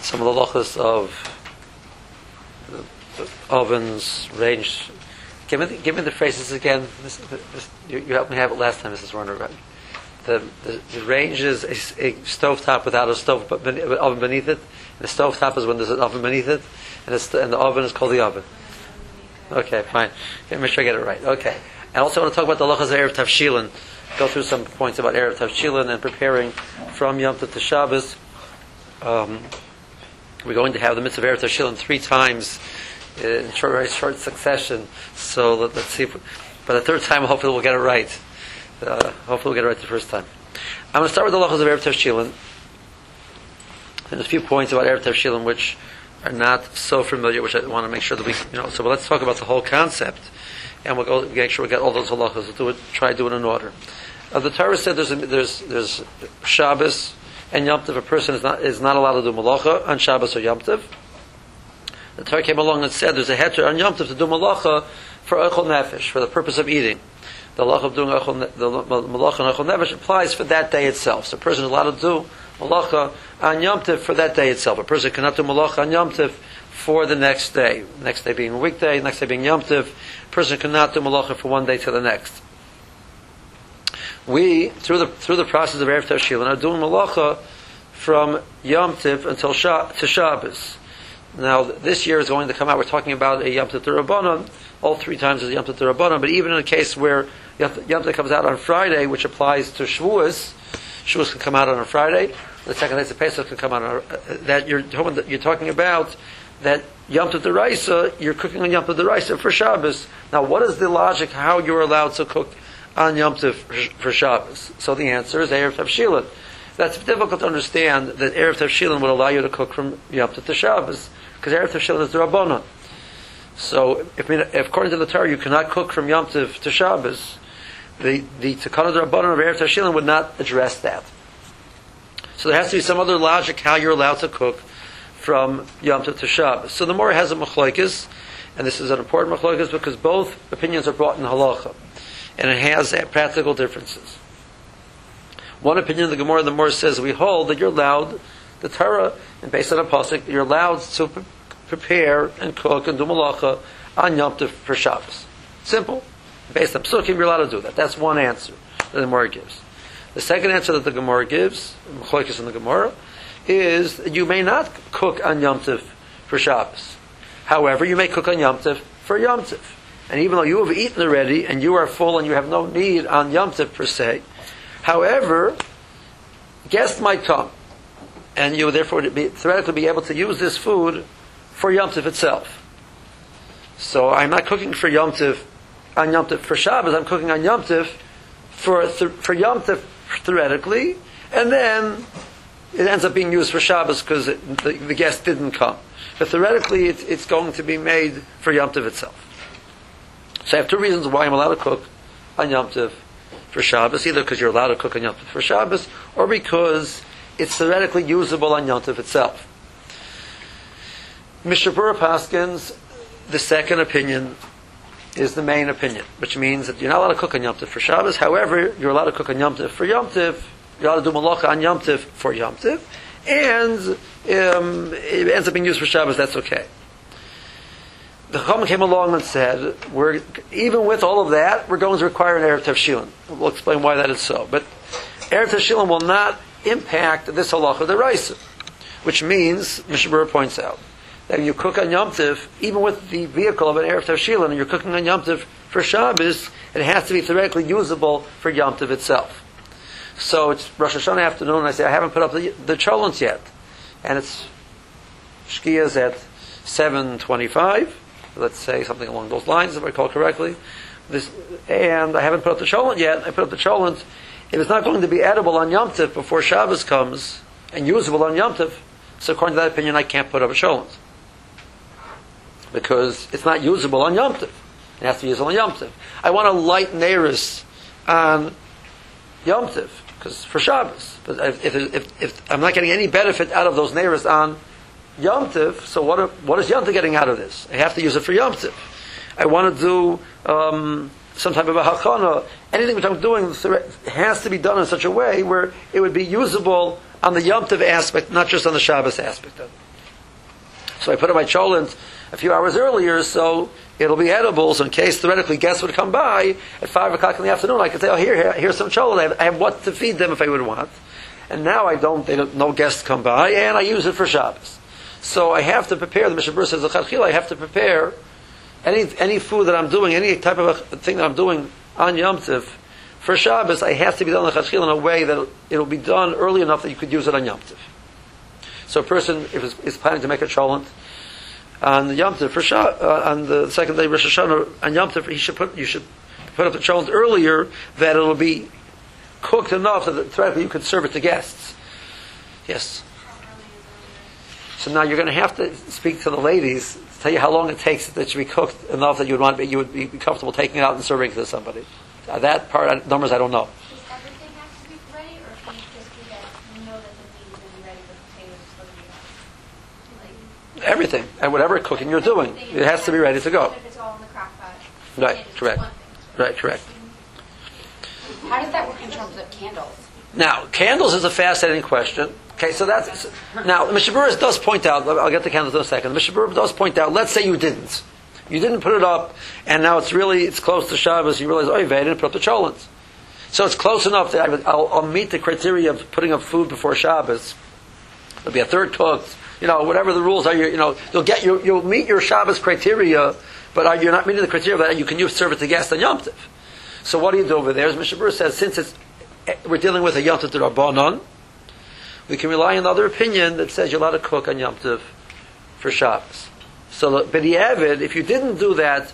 some of the halachas of the ovens, range. Give me the phrases again. You helped me have it last time, Mrs. Warner. Right? The range is a stovetop without a stove, but oven beneath it. And the stovetop is when there's an oven beneath it, and the oven is called the oven. Okay, fine. Okay, make sure I get it right. Okay. And also I want to talk about the halachas of Erev Tavshilin. Go through some points about Erev Tavshilin and preparing from Yom Tov to Shabbos. We're going to have the mitzvah of Erev Tavshilin 3 times in very short succession. So let's see. By the third time, hopefully we'll get it right. Hopefully we'll get it right the first time. I'm going to start with the halachas of Erev Tavshilin. And a few points about Erev Tavshilin which are not so familiar, which I want to make sure that we, so let's talk about the whole concept. And we'll make sure we get all those halachas. We'll try to do it in order. The Torah said there's Shabbos and Yom Tov. A person is not allowed to do malacha on Shabbos or Yom Tov. The Torah came along and said there's a heter on Yom Tov to do malacha for Ochel Nefesh, for the purpose of eating. The halacha of doing the malacha on Ochel Nefesh applies for that day itself. So a person is allowed to do malacha on Yom Tov for that day itself. A person cannot do malacha on Yom Tov for the next day. The next day being a weekday, the next day being Yom Tov. A person cannot do malacha from one day to the next. We, through the process of Erev Tavshilin, are doing malacha from Yom Tov until to Shabbos. Now, this year is going to come out, we're talking about a Yom Tov D'Rabbanan, all 3 times is Yom Tov D'Rabbanan, but even in a case where Yom Tov comes out on Friday, which applies to Shavuos can come out on a Friday, the second day of Pesach can come out on that you're talking about that Yom Tov D'Oraisa, you're cooking on Yom Tov D'Oraisa for Shabbos. Now, what is the logic how you're allowed to cook on Yom Tov for Shabbos? So the answer is Erev Tavshilin. That's difficult to understand that Erev Tavshilin would allow you to cook from Yom Tov to Shabbos, because Erev Tavshilin is the Rabbanon. So, if according to the Torah you cannot cook from Yom Tov to Shabbos, the Takana Rabbanon of Erev Tavshilin would not address that. So there has to be some other logic how you're allowed to cook from Yom Tov to Shabbos. So the Gemara has a machlokes, and this is an important machlokes because both opinions are brought in halacha, and it has practical differences. One opinion of the Gemara says we hold that you're allowed, the Torah, and based on a pasuk, you're allowed to prepare and cook and do malacha on Yom Tov for Shabbos. Simple. Based on psukim, you're allowed to do that. That's one answer that the Gemara gives. The second answer that the Gemara gives, machlokes in the Gemara, is that you may not cook on Yom Tov for Shabbos. However, you may cook on Yom Tov for Yom Tov. And even though you have eaten already and you are full and you have no need on Yom Tov per se, however, guests might come, and you would therefore theoretically be able to use this food for Yom Tov itself. So I'm not cooking for Yom Tov on Yom Tov for Shabbos. I'm cooking on Yom Tov for Yom Tov theoretically, and then it ends up being used for Shabbos because the guest didn't come. But theoretically, it's going to be made for Yom Tov itself. So I have 2 reasons why I'm allowed to cook on Yom Tov for Shabbos, either because you're allowed to cook on Yom Tov for Shabbos, or because it's theoretically usable on Yom Tov itself. Mishnah Berurah paskins, the second opinion is the main opinion, which means that you're not allowed to cook on Yom Tov for Shabbos. However, you're allowed to cook on Yom Tov for Yom Tov. You're allowed to do malacha on Yom Tov for Yom Tov, and it ends up being used for Shabbos. That's okay. The Chacham came along and said, even with all of that, we're going to require an Erev Tavshilin. We'll explain why that is so. But Erev Tavshilin will not impact this halacha d'oraisa, which means, Mishnah Berurah points out, that when you cook on Yom Tov, even with the vehicle of an Erev Tavshilin, and you're cooking on Yom Tov for Shabbos, it has to be theoretically usable for Yom Tov itself. So it's Rosh Hashanah afternoon, and I say, I haven't put up the cholent yet. And it's Shkiya's at 7:25. Let's say something along those lines, if I recall correctly. And I haven't put up the cholent yet. I put up the cholent. If it's not going to be edible on Yom Tov before Shabbos comes, and usable on Yom Tov, so according to that opinion, I can't put up a cholent. Because it's not usable on Yom Tov. It has to be usable on Yom Tov. I want a light neiris on Yom Tov, because for Shabbos. But if I'm not getting any benefit out of those neiris on Yom Tov, so what is Yom Tov getting out of this? I have to use it for Yom Tov. I want to do some type of a hachana. Anything which I'm doing has to be done in such a way where it would be usable on the Yom Tov aspect, not just on the Shabbos aspect of it. So I put up my cholent a few hours earlier, so it'll be edible. So in case theoretically guests would come by at 5 o'clock in the afternoon, I could say, oh, here's some cholent. I have what to feed them if I would want. And now no guests come by, and I use it for Shabbos. So I have to prepare, the Mishnah Berurah says, I have to prepare any food that I'm doing, any type of a thing that I'm doing on Yom Tov for Shabbos, I have to be done in a way that it'll be done early enough that you could use it on Yom Tov. So a person, if is planning to make a cholent on Yom Tov on the second day of Rosh Hashanah on Yom Tov, you should put up the cholent earlier, that it'll be cooked enough that theoretically you could serve it to guests. Yes. So now you're going to have to speak to the ladies to tell you how long it takes that it should be cooked enough that you would be comfortable taking it out and serving it to somebody. That part, numbers, I don't know. Does everything have to be ready, or can you just do that? You know that the meat is going to be ready, the potatoes are supposed to be ready. Everything, and whatever cooking you're doing, it has to be ready to go. If it's all in the crock pot. Right, correct. Right, correct. How does that work in terms of candles? Now, candles is a fascinating question. Okay, so that's... Now, the Mishnah Berurah does point out, I'll get the candles in a second, the Mishnah Berurah does point out, let's say you didn't. You didn't put it up, and now it's close to Shabbos, you realize, I didn't put up the cholent. So it's close enough that I'll meet the criteria of putting up food before Shabbos. It'll be a third cooked, whatever the rules are, you'll meet your Shabbos criteria, but you're not meeting the criteria that you can serve it to guests on Yom Tov. So what do you do over there? As Mishnah Berurah says, since we're dealing with a Yom Tov D'Rabbanan, we can rely on the other opinion that says you're allowed to cook on Yom Tov for Shabbos. So, b'di'evid, if you didn't do that,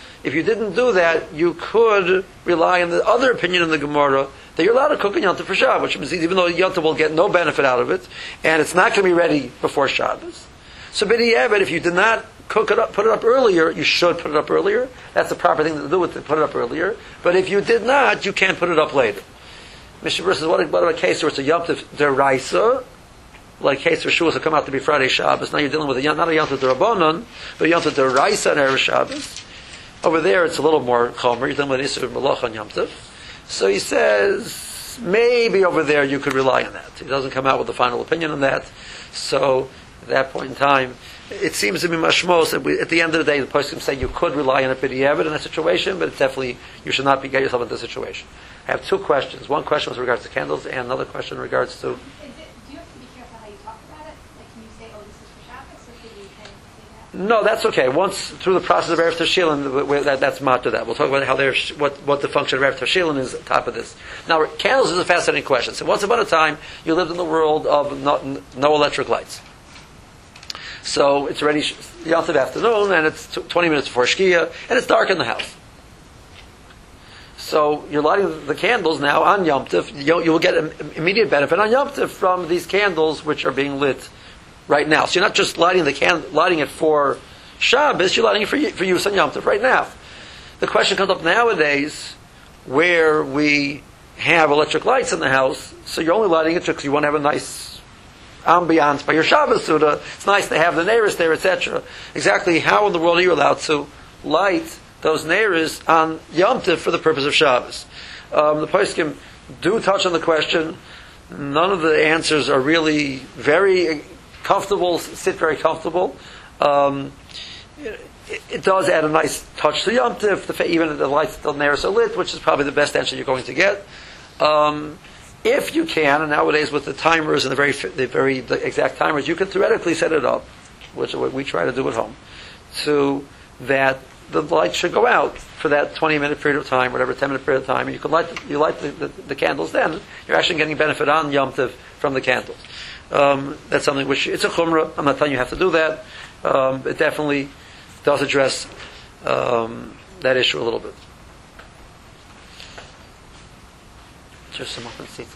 you could rely on the other opinion in the Gemara that you're allowed to cook on Yom Tov for Shabbos, which means even though Yom Tov will get no benefit out of it, and it's not going to be ready before Shabbos. So, b'di'evid, if you did not put it up earlier, you should put it up earlier. That's the proper thing to do, with to put it up earlier. But if you did not, you can't put it up later. Mishnah Berurah says, what about a case where it's a Yom Tov D'Oraisa, like a case where Shavuos will come out to be Friday Shabbos. Now you're dealing with not a Yom Tov D'Rabbanan, but a Yom Tov D'Oraisa on Erev Shabbos. Over there it's a little more chomer. You're dealing with Isur Malach on Yom Tov. So he says, maybe over there you could rely on that. He doesn't come out with a final opinion on that. So at that point in time, it seems to be mashmos that at the end of the day, the person can say you could rely on a b'di'evid in that situation, but it's definitely, you should not get yourself into this situation. I have two questions. One question with regards to candles, and another question in regards to... Do you have to be careful how you talk about it? Like, can you say, this is for Shabbos, or can you kind of say that? No, that's okay. Once through the process of Erev Tashilin, that's mat to that. We'll talk about how what the function of Erev Tashilin is on top of this. Now, candles is a fascinating question. So once upon a time, you lived in the world of no electric lights. So it's already Yom Tov afternoon, and it's 20 minutes before Shkia, and it's dark in the house. So you're lighting the candles now on Yom Tov. You will get an immediate benefit on Yom Tov from these candles which are being lit right now. So you're not just lighting it for Shabbos, you're lighting it for use on Yom Tov right now. The question comes up nowadays where we have electric lights in the house, so you're only lighting it because you want to have a nice ambiance by your Shabbos Suda. It's nice to have the neiros there, etc. Exactly how in the world are you allowed to light those neiros on Yom Tov for the purpose of Shabbos? The poskim do touch on the question. None of the answers are really very comfortable, sit very comfortable. It does add a nice touch to Yom Tov, even if the lights, the neiros are lit, which is probably the best answer you're going to get. If you can, and nowadays with the timers and the exact timers, you can theoretically set it up, which is what we try to do at home, to that the light should go out for that 20-minute period of time, whatever 10-minute period of time, and you light the candles. Then you're actually getting benefit on Yom Tov from the candles. That's something which it's a chumrah. I'm not telling you have to do that. It definitely does address that issue a little bit. Just some open seats.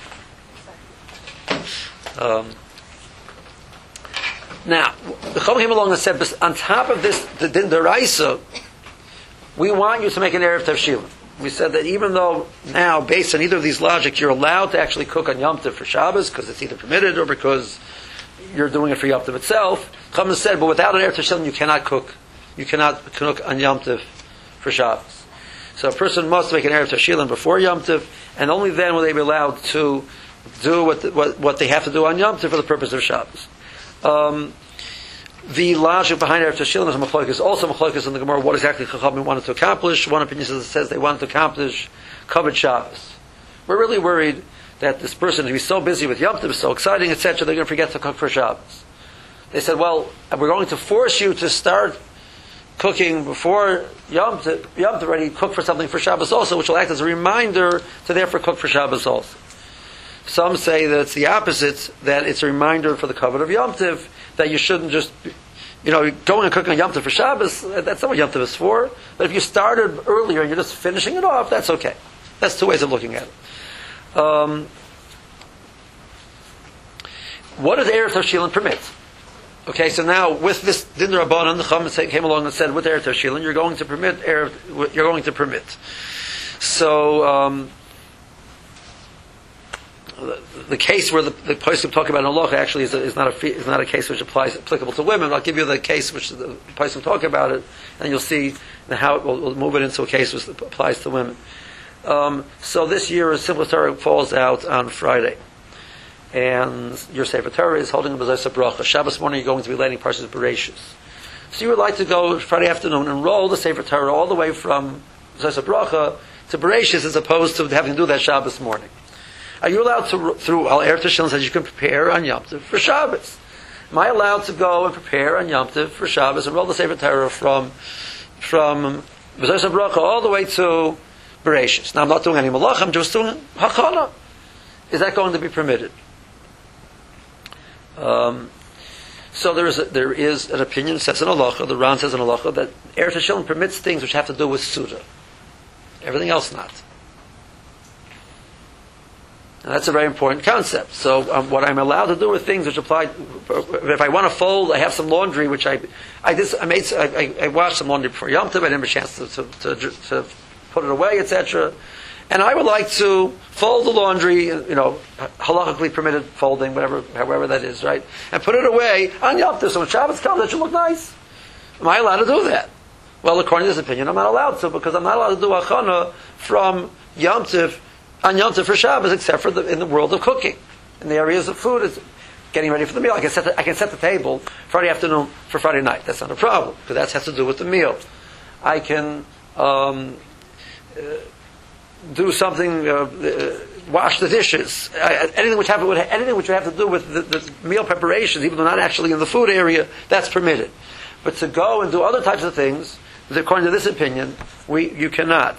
Now, the Chacham came along and said, on top of this, the din d'oraisa, we want you to make an Erev Tavshilin. We said that even though now, based on either of these logics, you're allowed to actually cook on Yom Tov for Shabbos, because it's either permitted or because you're doing it for Yom Tov itself, Chacham said, but without an Erev Tavshilin, you cannot cook. You cannot cook on Yom Tov for Shabbos. So a person must make an Erev Tavshilin before Yom Tov, and only then will they be allowed to do what they have to do on Yom Tov for the purpose of Shabbos. The logic behind Erev Tashilin is machlokes. Also machlokes in the Gemara what exactly Chachamim wanted to accomplish. One opinion says they wanted to accomplish Kavod Shabbos. We're really worried that this person who's so busy with Yom Tov, so exciting, etc., they're going to forget to cook for Shabbos. They said, well, we're going to force you to start cooking before Yom Tov already, cook for something for Shabbos also, which will act as a reminder to therefore cook for Shabbos also. Some say that it's the opposite, that it's a reminder for the Kavod of Yom Tov, that you shouldn't just, going and cooking on Yom Tov for Shabbos, that's not what Yom Tov is for. But if you started earlier and you're just finishing it off, that's okay. That's two ways of looking at it. What does Erev Tashilin permit? Okay, so now with this Din Rabbanan, the Chacham came along and said, with Erev Tashilin, you're going to permit. So, the case where the Poskim talk about halacha actually is not a case which applies applicable to women. I'll give you the case which the Poskim talk about it, and you'll see how we'll move it into a case which applies to women. So this year, Simchas Torah falls out on Friday, and your Sefer Torah is holding a B'zos Bracha. Shabbos morning, you're going to be learning Parshas Bereishis. So you would like to go Friday afternoon and roll the Sefer Torah all the way from B'zos Bracha to Bereishis, as opposed to having to do that Shabbos morning. Are you allowed to, through Al Erev Tashilin says you can prepare on Yom Tov for Shabbos? Am I allowed to go and prepare on Yom Tov for Shabbos and roll the Sefer Torah from B'zos Bracha all the way to Bereishis? Now I'm not doing any malach, I'm just doing Hakana. Is that going to be permitted? So there is an opinion, says in halacha, the Ran says in halacha, that Erev Tashilin permits things which have to do with Suda. Everything else not. And that's a very important concept. So what I'm allowed to do with things which apply, if I want to fold, I have some laundry which I washed some laundry before Yom Tov, I didn't have a chance to put it away, etc. And I would like to fold the laundry, halakhically permitted folding, however that is, right? And put it away on Yom Tov, so when Shabbos comes, that should look nice. Am I allowed to do that? Well, according to this opinion, I'm not allowed to, because I'm not allowed to do achana from Yom Tov, on Yom Tov for Shabbos, except for in the world of cooking. In the areas of food, it's getting ready for the meal. I can set the table Friday afternoon for Friday night. That's not a problem, because that has to do with the meal. I can do something, wash the dishes, anything which would have to do with the meal preparations, even though not actually in the food area, that's permitted. But to go and do other types of things, according to this opinion, you cannot.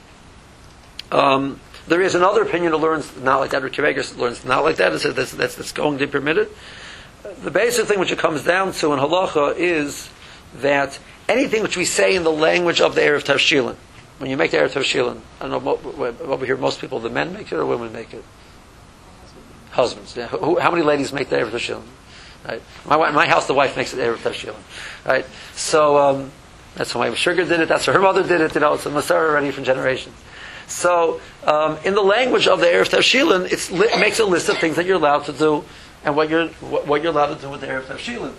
There is another opinion that learns not like that. Ricky Vegas learns not like that and says that's going to be permitted. The basic thing which it comes down to in halacha is that anything which we say in the language of the Erev Tashilin, when you make the Erev Tashilin, I don't know, over here most people, the men make it or women make it? Husbands. Yeah. How many ladies make the Erev Tashilin? Right. My house, the wife makes the Erev Tashilin. Right. So that's why Sugar did it. That's why her mother did it. It's a Masara already from generations. So, in the language of the Erev Tashilin, it makes a list of things that you're allowed to do, and what you're allowed to do with the Erev Tashilin.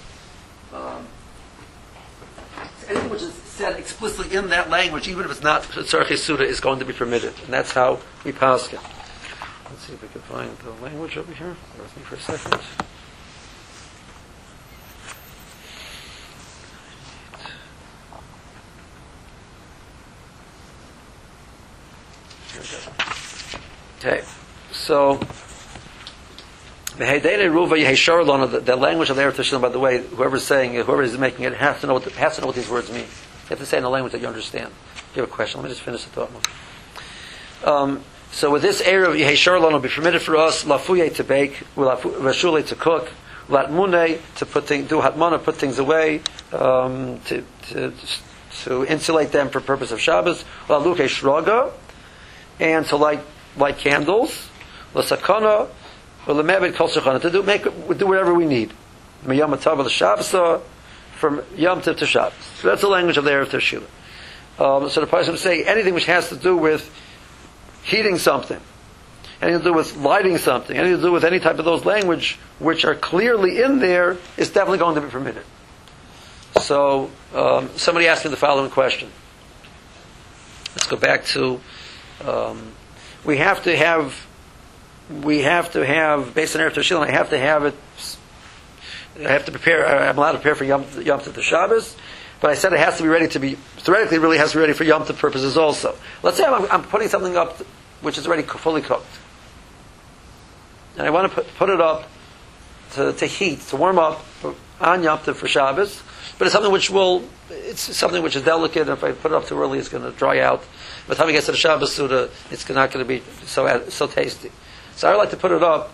Anything which is said explicitly in that language, even if it's not Tzarchei Suda, is going to be permitted, and that's how we paskin. Let's see if we can find the language over here. Bear with me for a second. Okay, so the language of the Erev Tashilin, by the way, whoever is making it has to know what these words mean. You have to say in a language that you understand. If you have a question, let me just finish the thought. So with this Erev Yehei will be permitted for us lafuye to bake, rashule to cook, latmune to do hatmana, put things away, to insulate them for purpose of Shabbos, laluke shraga, and to light candles, l'sakana, or l'mebed kol shachana, to do whatever we need. Miyam atav l'shabbos, from Yom Tov to Shabbos. So that's the language of the Erev Tashilin. So the person say anything which has to do with heating something, anything to do with lighting something, anything to do with any type of those language which are clearly in there, is definitely going to be permitted. So somebody asked me the following question. Let's go back to we have to have based on Erev Tashilin, I have to have it I have to prepare. I'm allowed to prepare for Yom Tov the Shabbos, but I said it has to be ready to be. Theoretically, it really has to be ready for Yom Tov purposes also. Let's say I'm putting something up which is already fully cooked, and I want to put it up to heat, to warm up on Yom Tov for Shabbos. But it's something which is delicate, and if I put it up too early, it's going to dry out. By the time it gets to the Shabbos Suda, it's not going to be so tasty. So I like to put it up.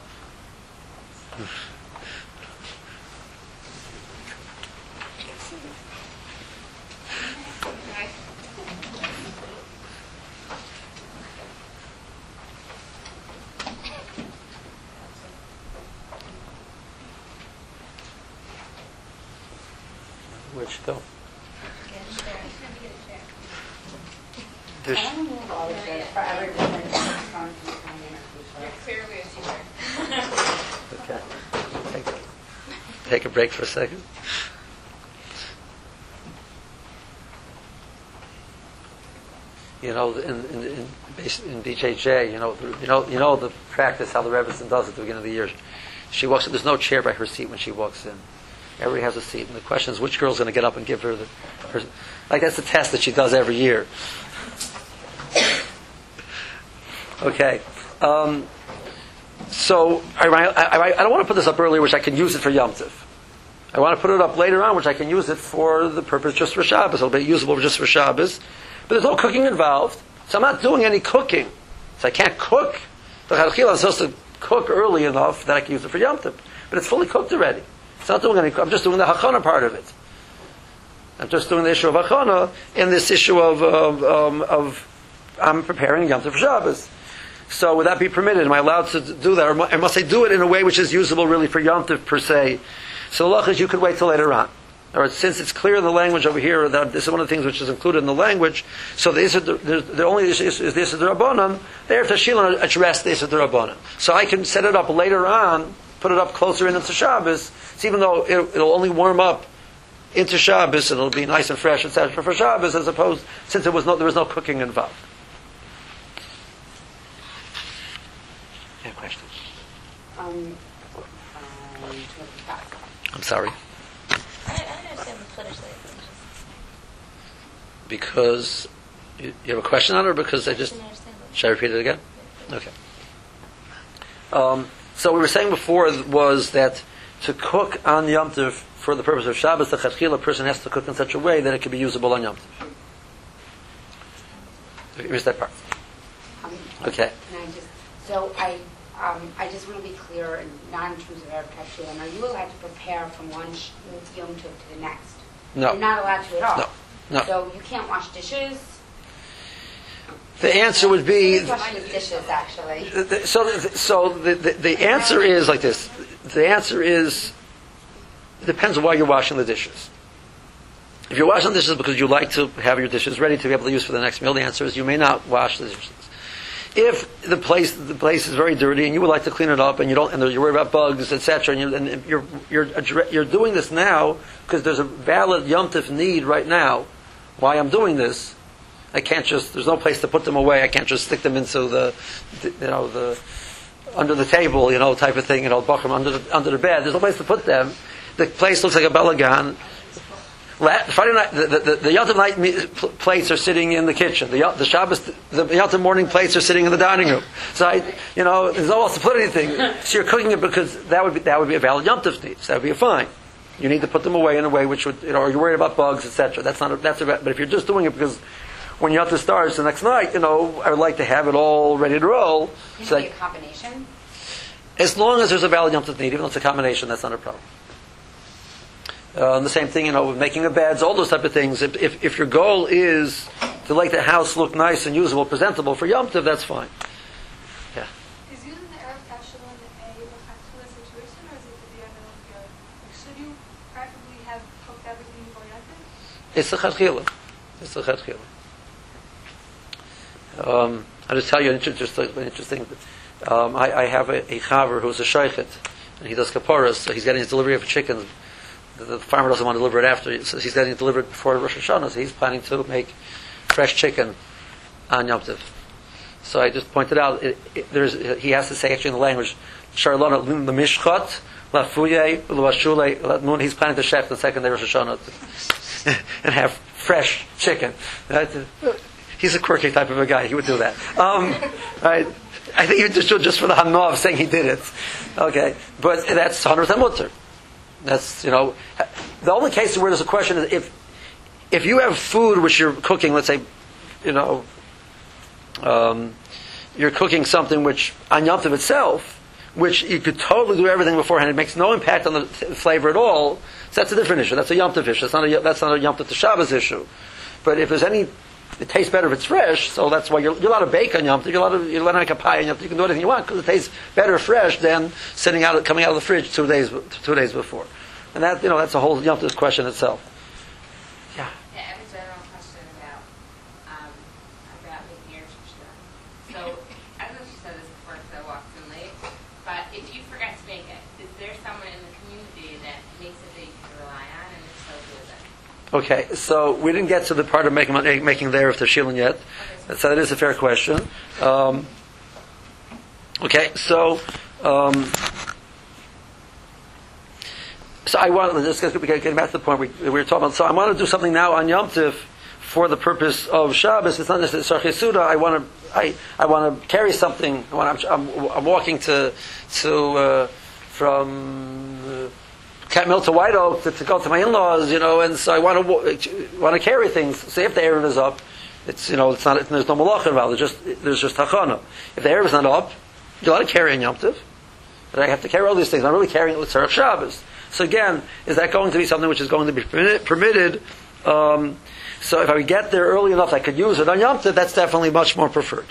Where'd she go? I want to move all of this forever different from Clearly a teacher. Okay. Take a break for a second. You know, in BJJ, you know the practice how the Rebbetzin does it at the beginning of the year. She walks in. There's no chair by her seat when she walks in. Everybody has a seat, and the question is which girl's going to get up and give her her. Like that's the test that she does every year. Okay. So I don't want to put this up earlier, which I can use it for Yom Tov. I want to put it up later on, which I can use it for the purpose just for Shabbos. It'll be usable just for Shabbos. But there's no cooking involved, so I'm not doing any cooking. So I can't cook. I'm supposed to cook early enough that I can use it for Yom Tov. But it's fully cooked already. It's not doing any. I'm just doing the hachana part of it. I'm just doing the issue of hachana and this issue of I'm preparing Yom Tov for Shabbos. So would that be permitted? Am I allowed to do that? Or must I do it in a way which is usable really for Yom Tov per se? So the law is you could wait till later on. Or since it's clear in the language over here that this is one of the things which is included in the language, so the only issue is the Issur D'Rabbanan. There, Tashilin addressed the Issur D'Rabbanan. So I can set it up later on, put it up closer into Shabbos. So even though it'll only warm up into Shabbos and it'll be nice and fresh, etc. for Shabbos, as opposed since there was no cooking involved. Question. I'm sorry. I understand the Flemish language. Because you have a question on it, or because I just should I repeat it again? Okay. So what we were saying before was that to cook on Yom Tov for the purpose of Shabbos, the Chachil, a person has to cook in such a way that it can be usable on Yom Tov. Here's that part. Okay. So I just want to be clear and non-intrusive Erev Kashrut. Are you allowed to prepare from one Yom Tov to the next? No. You're not allowed to at all? No. So you can't wash dishes? The answer would be... The question is dishes, actually. So the answer is like this. The answer is, it depends on why you're washing the dishes. If you're washing the dishes because you like to have your dishes ready to be able to use for the next meal, the answer is you may not wash the dishes. If the place is very dirty and you would like to clean it up and you're worried about bugs, etc., and you're doing this now because there's a valid Yom Tov need right now. Why I'm doing this? I can't just. There's no place to put them away. I can't just stick them into the under the table, type of thing. Buck them under the bed. There's no place to put them. The place looks like a balagan. Friday night, the Yom Tov night plates are sitting in the kitchen. The Shabbos, the Yom Tov morning plates are sitting in the dining room. So there's no place to put anything. So you're cooking it because that would be a valid Yom Tov need. So that would be fine. You need to put them away in a way which would, or you're worried about bugs, etc. But if you're just doing it because when Yom Tov starts the next night, I would like to have it all ready to roll. Can it be a combination? As long as there's a valid Yom Tov need, even though it's a combination, that's not a problem. The same thing, with making the beds, all those type of things. If your goal is to make the house look nice and usable, presentable for Yom Tov, that's fine. Yeah. Is using the Erev Kashrut a L'chatchila situation, or is it to be a middle field? Should you practically have cooked everything before Yom Tov? It's a L'chatchila. I'll just tell you an interesting. I have a chaver who's a sheichet, and he does kaparas. So he's getting his delivery of chickens. The farmer doesn't want to deliver it after, so he's getting it delivered before Rosh Hashanah, so he's planning to make fresh chicken on Yom Tov. So I just pointed out, he has to say actually in the language, Sharlana l'mishchat lafuye, lashule, latmun. He's planning to chef the second day of Rosh Hashanah and have fresh chicken. He's a quirky type of a guy. He would do that. Right? I think you just for the hanah of saying he did it. Okay, but that's 100% mutter. That's the only case where there's a question is if you have food which you're cooking. Let's say, you're cooking something which on Yom Tov itself, which you could totally do everything beforehand. It makes no impact on the flavor at all. So that's a different issue. That's a Yom Tov issue. That's not a Yom Tov to Shabbos issue. But if there's it tastes better if it's fresh. So that's why you're allowed to bake on Yom Tov. You're allowed to make a pie on Yom Tov. You can do anything you want because it tastes better fresh than coming out of the fridge 2 days before. And that's a whole Yom Tov question itself. Yeah. I have a general question about making your shishla. So I don't know if you said this before because I walked in late, but if you forget to make it, is there someone in the community that makes it that you can rely on, and if so, who is it? Okay, so we didn't get to the part of making the Erev Tavshilin yet. So that is a fair question. So I want to just get back to the point we were talking about. So I want to do something now on Yom Tov for the purpose of Shabbos. It's not necessarily Sarchei Suda. I want to carry something. I'm walking from Cat Mill to White Oak to go to my in-laws, and so I want to carry things. Say if the Erev is up, it's there's no malach involved. There's just hachana. If the Erev is not up, you're allowed to carry on Yom Tov. But I have to carry all these things. I'm really carrying it with Tzarech Shabbos. So again, is that going to be something which is going to be permitted? So if I get there early enough, I could use it on Yom Tov. That's definitely much more preferred.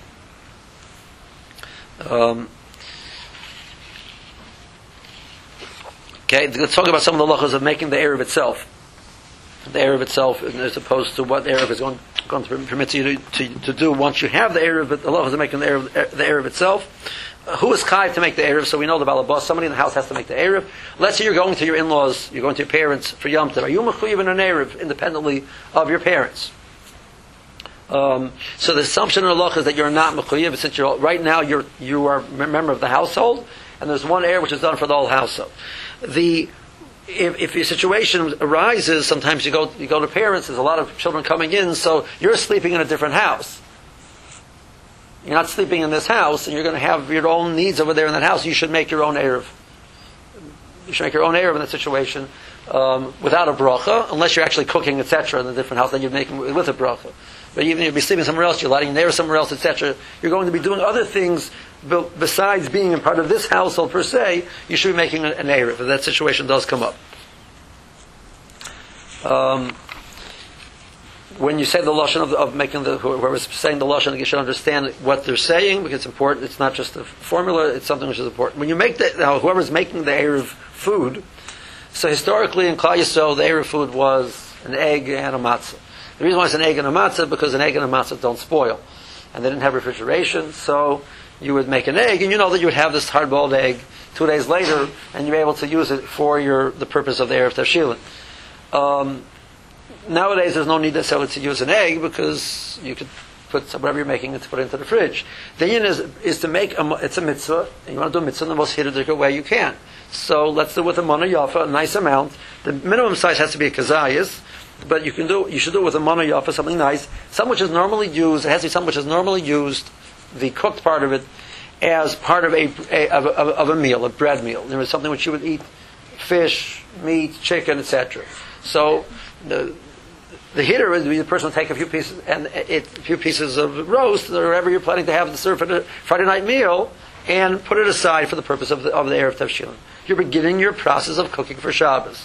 Okay, let's talk about some of the halachos of making the Erev itself. The Erev itself, as opposed to what the Erev is going to permit you to do once you have the Erev. The halachos of making the Erev itself. Who is chayv to make the Erev? So we know the balabas. Somebody in the house has to make the Erev. Let's say you're going to your in-laws, you're going to your parents for Yom Tov. Are you mechuyev in an Erev independently of your parents? So the assumption in the halacha is that you're not mechuyev, since right now you are a member of the household, and there's one Erev which is done for the whole household. If your situation arises, sometimes you go to parents. There's a lot of children coming in, so you're sleeping in a different house. You're not sleeping in this house, and you're going to have your own needs over there in that house. You should make your own Erev. You should make your own Erev in that situation without a bracha, unless you're actually cooking, etc., in a different house that you're making with a bracha. But even if you'll be sleeping somewhere else, you're lighting an Erev somewhere else, etc., you're going to be doing other things besides being a part of this household per se. You should be making an Erev, if that situation does come up. When you say the lashon of making whoever's saying the lashon, you should understand what they're saying, because it's important. It's not just a formula; it's something which is important. When you make whoever's making the Erev food, so historically in Klal Yisrael, the Erev food was an egg and a matzah. The reason why it's an egg and a matzah because an egg and a matzah don't spoil, and they didn't have refrigeration, so you would make an egg, and you know that you would have this hard-boiled egg 2 days later, and you're able to use it for the purpose of the Erev Tavshilin. Nowadays, there's no need necessarily to use an egg because you could put whatever you're making and to put it into the fridge. The yin is to make it's a mitzvah, and you want to do a mitzvah in the most hidduch way you can. So let's do it with a mana yafa, a nice amount. The minimum size has to be a kazayas, but you should do it with a mana yafa, something nice, something which is normally used. It has to be something which is normally used, the cooked part of it, as part of a meal, a bread meal. There is something which you would eat: fish, meat, chicken, etc. So the hitter is the person will take a few pieces of roast or whatever you're planning to have to serve for the Friday night meal, and put it aside for the purpose of the Erev Tavshilin. You're beginning your process of cooking for Shabbos.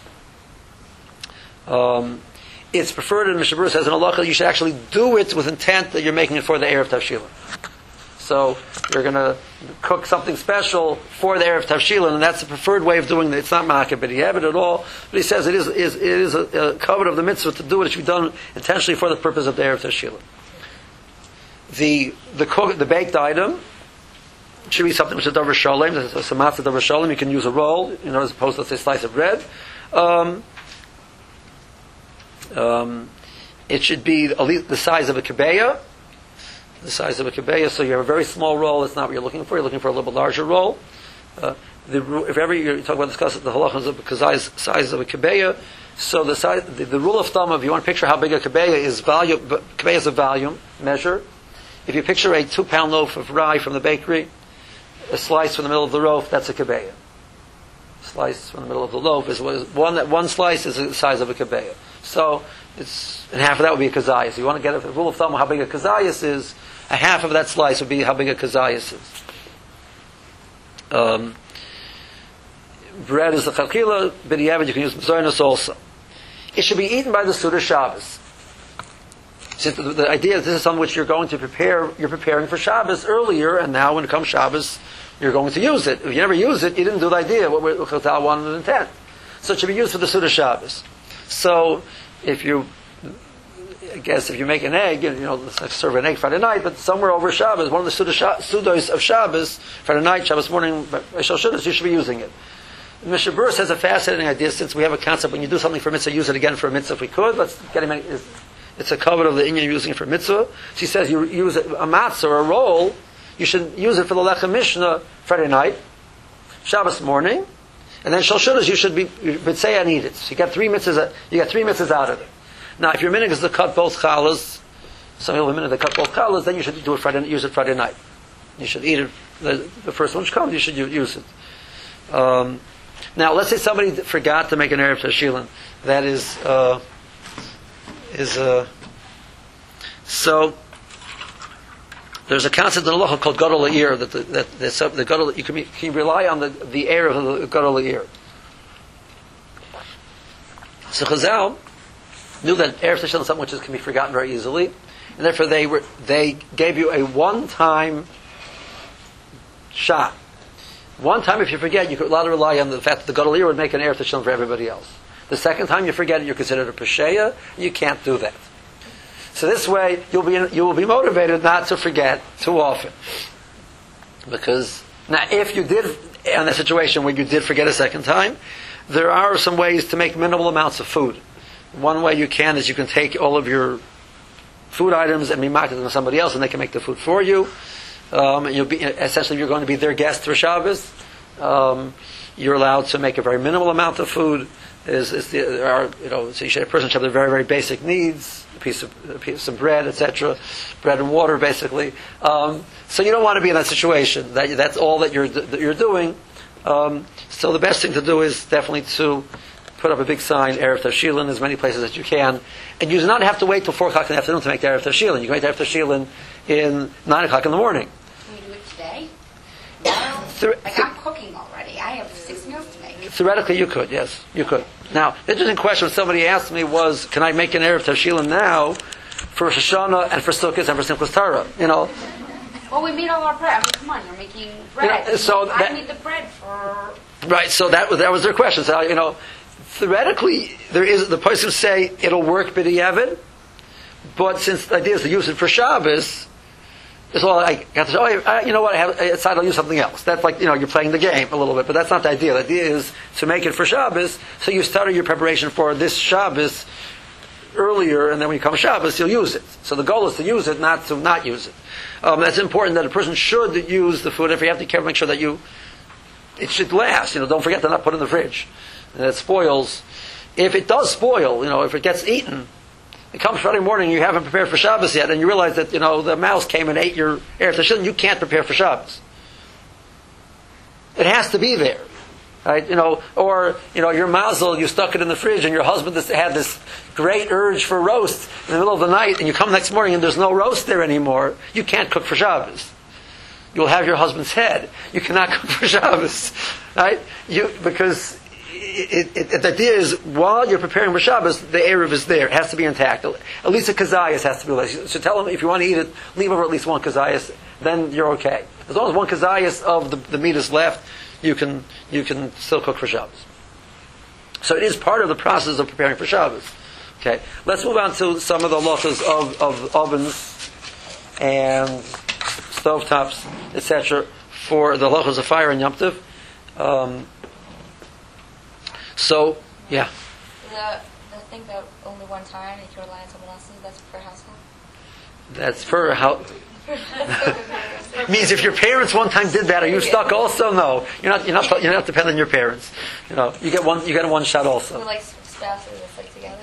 It's preferred, and Mishnah Berurah says in halacha, you should actually do it with intent that you're making it for the Erev Tavshilin. So you're going to cook something special for the Erev Tavshilin, and that's the preferred way of doing it. It's not ma'akeh b'diavad at all, but he says it is a covet of the mitzvah to do it. It should be done intentionally for the purpose of the Erev Tavshilin. The baked item should be something which is davar shalom. It's a matzah davar shalom. You can use a roll, as opposed to, let's say, a slice of bread. It should be the size of a kibeya. The size of a kibeya, so you have a very small roll. It's not what you're looking for. You're looking for a little bit larger roll. If ever you talk about discuss the halachas of the size of a kibeya, so the rule of thumb, if you want to picture how big a kibeya is, kibeya is a volume measure. If you picture a 2-pound loaf of rye from the bakery, a slice from the middle of the loaf, that's a kibeya. Slice from the middle of the loaf is one slice is the size of a kibeya. So and half of that would be a kazayas. You want to get a rule of thumb of how big a kazayas is. A half of that slice would be how big a kazayas is. Bread is the chakila, b'diavad you can use mezainos also. It should be eaten by the Suda Shabbos. Since the idea is this is something which you're going to prepare, you're preparing for Shabbos earlier, and now when it comes Shabbos, you're going to use it. If you never use it, you didn't do the idea, what Chazal wanted and intent. So it should be used for the Suda Shabbos. So, if you make an egg, serve an egg Friday night, but somewhere over Shabbos, one of the Sudos of Shabbos, Friday night, Shabbos morning, you should be using it. Mishnah Berurah has a fascinating idea, since we have a concept, when you do something for mitzvah, use it again for a mitzvah if we could. It's a covet of the Inyan using it for mitzvah. She says you use a matzah or a roll, you should use it for the Lechem Mishnah Friday night, Shabbos morning, and then Shal Shudas you should be B'tzei and eat it. So you get three mitzvahs out of it. Now if your minhag is to cut both challahs, some people have a minhag to cut both challahs, then you should use it Friday night. You should eat it, the first one which comes, you should use it. Now let's say somebody forgot to make an Erev Tashilin. That so there's a concept in the halacha called gadol ha'ir that the gadol you can rely on the air of the gadol ha'ir. So Chazal knew that Erev Tashilin is something which can be forgotten very easily, and therefore they gave you a one-time shot. One time, if you forget, you could rely on the fact that the gadol ha'ir would make an Erev Tashilin for everybody else. The second time you forget it, you're considered a pesheya. You can't do that. So this way, you will be motivated not to forget too often. Because now, if you did in a situation where you did forget a second time, there are some ways to make minimal amounts of food. One way you can is you can take all of your food items and be marked them to somebody else, and they can make the food for you. And you're going to be their guest for Shabbos. You're allowed to make a very minimal amount of food. So a person should have their very, very basic needs, a piece of bread, etc., bread and water, basically. So you don't want to be in that situation. That's all that you're doing. So the best thing to do is definitely to put up a big sign, Erev Tashilin, in as many places as you can. And you do not have to wait till 4 o'clock in the afternoon to make the Erev Tashilin. You can make the Erev Tashilin in 9 o'clock in the morning. Can we do it today? I'm cooking already. I have 6 meals to make. Theoretically, you could. Yes, you could. Now, the interesting question somebody asked me was, can I make an Erev Tashilin now for Rosh Hashanah and for Sukkot and for Simchas Torah? Well, we made all our bread. I mean, come on, you're making bread. I need the bread for... Right, so that was their question. So, theoretically, the person say it'll work b'diavad, but since the idea is to use it for Shabbos, it's all I got to say, you know what, I decided I'll use something else. That's like, you're playing the game a little bit, but that's not the idea. The idea is to make it for Shabbos, so you started your preparation for this Shabbos earlier, and then when you come Shabbos, you'll use it. So the goal is to use it, not to not use it. That's important that a person should use the food. If you have to care, make sure that it should last. Don't forget to not put it in the fridge. And it spoils. If it does spoil, if it gets eaten, it comes Friday morning, you haven't prepared for Shabbos yet, and you realize that, the mouse came and ate your Erev Tashilin, you can't prepare for Shabbos. It has to be there. Right? Or your mazel, you stuck it in the fridge, and your husband had this great urge for roast in the middle of the night, and you come next morning and there's no roast there anymore. You can't cook for Shabbos. You'll have your husband's head. You cannot cook for Shabbos. Right? Because the idea is, while you're preparing for Shabbos, the Erev is there. It has to be intact. At least a kazayas has to be left. So tell them, if you want to eat it, leave over at least one kazayas, then you're okay. As long as one kazayas of the meat is left, you can still cook for Shabbos. So it is part of the process of preparing for Shabbos. Okay, let's move on to some of the halachas of ovens and stovetops, etc., for the halachas of fire and Yom Tov. So, yeah. The thing that only one time, if you rely on someone else's, that's per household? That's for how. Means if your parents one time did that, are you stuck also? No, you're not dependent on your parents. You get one shot also. We're like spouses that's like together.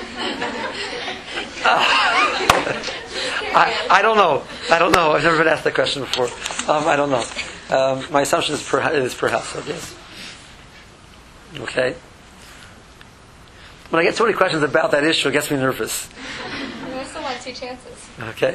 I don't know. I've never been asked that question before. I don't know. My assumption is per household, yes. Okay. When I get so many questions about that issue, it gets me nervous. We still want 2 chances. Okay.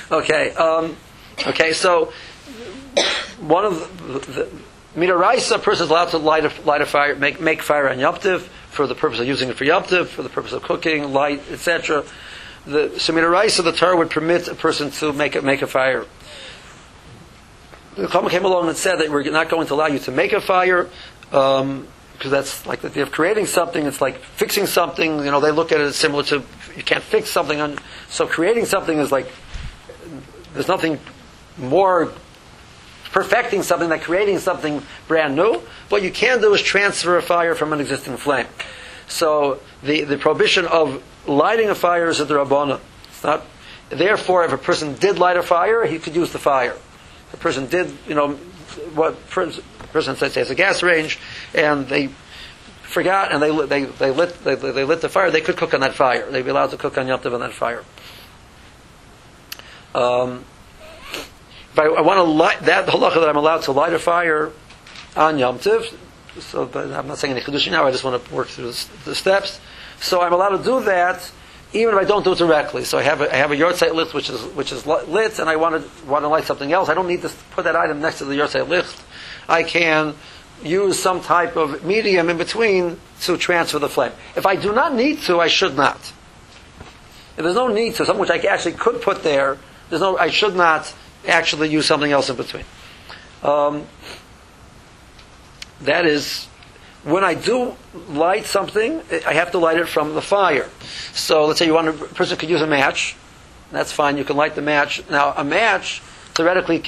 So one of the Midaraisa, a person is allowed to light a fire, make fire on Yom Tov for the purpose of using it for Yom Tov, for the purpose of cooking, light, etc. So Midaraisa, the Torah would permit a person to make a fire. The Chacham came along and said that we're not going to allow you to make a fire because that's like the idea of creating something. It's like fixing something. They look at it as similar to you can't fix something. So creating something is like there's nothing more perfecting something than creating something brand new. What you can do is transfer a fire from an existing flame. So the prohibition of lighting a fire is a d'Rabbanan. It's not. Therefore, if a person did light a fire, he could use the fire. If a person did, what person says has a gas range, and they forgot and they lit the fire, they could cook on that fire. They'd be allowed to cook on Yom Tov on that fire. If I want to light that halacha that I'm allowed to light a fire on Yom Tov, so but I'm not saying any chiddushim now. I just want to work through the steps. So I'm allowed to do that even if I don't do it directly. So I have a yortzeit licht which is lit, and I want to light something else. I don't need to put that item next to the yortzeit licht. I can use some type of medium in between to transfer the flame. If I do not need to, I should not. If there's no need to, something which I actually could put there, I should not actually use something else in between. That is, when I do light something, I have to light it from the fire. So let's say a person could use a match. That's fine. You can light the match. Now, a match theoretically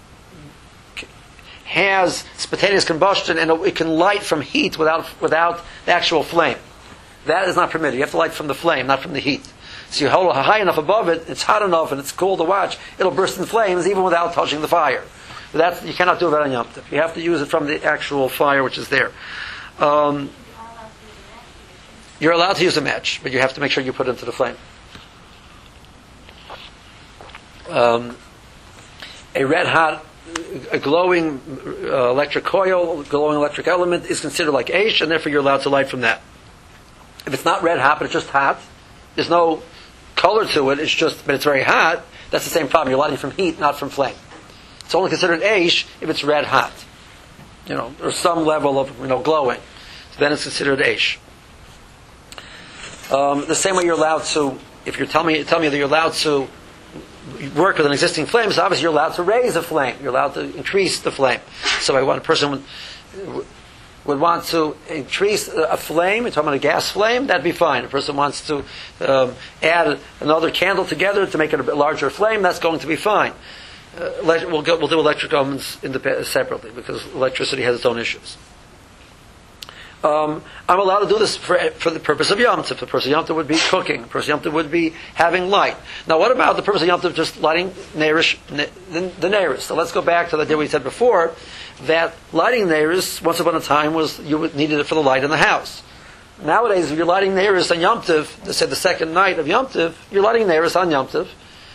has spontaneous combustion, and it can light from heat without the actual flame. That is not permitted. You have to light from the flame, not from the heat. So you hold it high enough above it, it's hot enough, and it's cool to watch. It'll burst in flames even without touching the fire. But you cannot do that on Yom Tov. You have to use it from the actual fire which is there. You're allowed to use a match, but you have to make sure you put it into the flame. A red hot, a glowing electric coil, glowing electric element is considered like eish, and therefore you're allowed to light from that. If it's not red hot, but it's just hot, there's no color to it, but it's very hot, that's the same problem. You're lighting from heat, not from flame. It's only considered eish if it's red hot. Or some level of glowing. So then it's considered eish. The same way you're allowed to, if you're telling me that you're allowed to work with an existing flame, so obviously you're allowed to raise a flame. You're allowed to increase the flame. So if a person would want to increase a flame, you're talking about a gas flame, that'd be fine. A person wants to add another candle together to make it a bit larger flame, that's going to be fine. We'll do electric ovens separately because electricity has its own issues. I'm allowed to do this for the purpose of Yom Tov. The purpose of Yom Tov would be cooking. The purpose of Yom Tov would be having light. Now, what about the purpose of Yom Tov just lighting the neiros? So let's go back to the idea we said before, that lighting neiros, once upon a time, needed it for the light in the house. Nowadays, if you're lighting neiros on Yom Tov, let's say the second night of Yom Tov, you're lighting neiros on Yom Tov.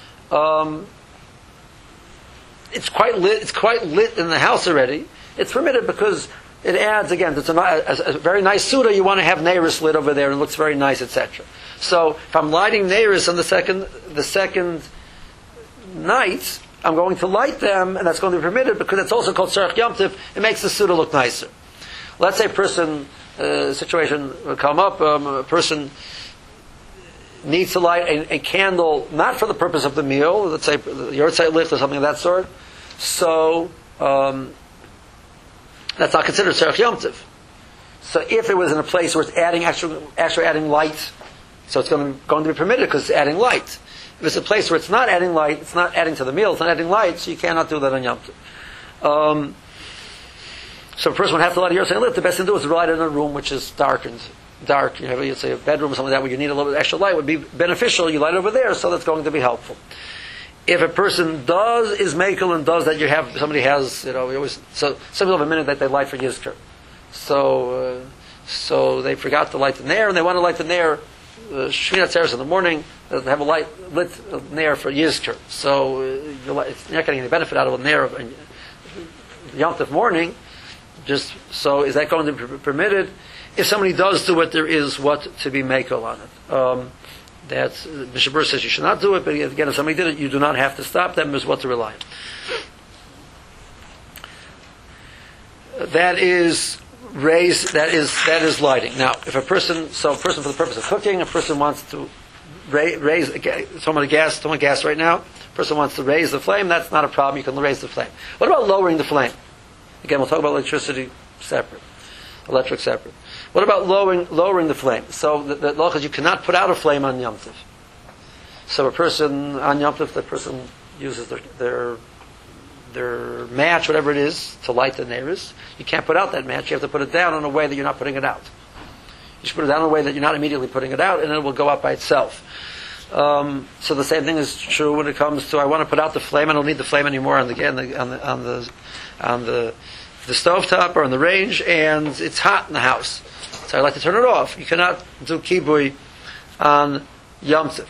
It's quite lit in the house already. It's permitted because it adds, again, it's a very nice Suda, you want to have neiros lit over there and it looks very nice, etc. So if I'm lighting neiros on the second night, I'm going to light them, and that's going to be permitted because it's also called Tzarech Yom Tov. It makes the Suda look nicer. Let's say a situation will come up, a person needs to light a candle, not for the purpose of the meal, let's say yortzeit licht or something of that sort. So that's not considered Tzarech Yom Tov. So if it was in a place where it's actually adding light, so it's going to be permitted because it's adding light. If it's a place where it's not adding light, it's not adding to the meal, it's not adding light, so you cannot do that on Yom Tov. So a person would have to light a yortzeit licht. The best thing to do is to light it in a room which is dark. You have, say, a bedroom or something like that where you need a little bit extra light would be beneficial. You light it over there, so that's going to be helpful. if a person is makel and does that, somebody has, we always, so some people have a minute that they light for Yizkor. So they forgot to light the nair, and they want to light the nair, Shmini Atzeres in the morning, they have a lit nair for Yizkor. So you're not getting any benefit out of a nair of Yom Tov morning. So is that going to be permitted? If somebody does do it, there is what to be makel on it. That's Mishabur says you should not do it, but again, if somebody did it, you do not have to stop them. There's what to rely on. That is lighting. Now, if a person for the purpose of cooking, a person wants to raise someone gas right now. A person wants to raise the flame. That's not a problem. You can raise the flame. What about lowering the flame? Again, we'll talk about electric separate. What about lowering the flame? So the law is you cannot put out a flame on Yom Tov. So a person on Yom Tov, the person uses their match, whatever it is, to light the neiros. You can't put out that match. You have to put it down in a way that you're not putting it out. You should put it down in a way that you're not immediately putting it out, and it will go out by itself. So the same thing is true when it comes to I want to put out the flame. I don't need the flame anymore on the stovetop or on the range, and it's hot in the house. So I like to turn it off. You cannot do kibui on Yom Tov.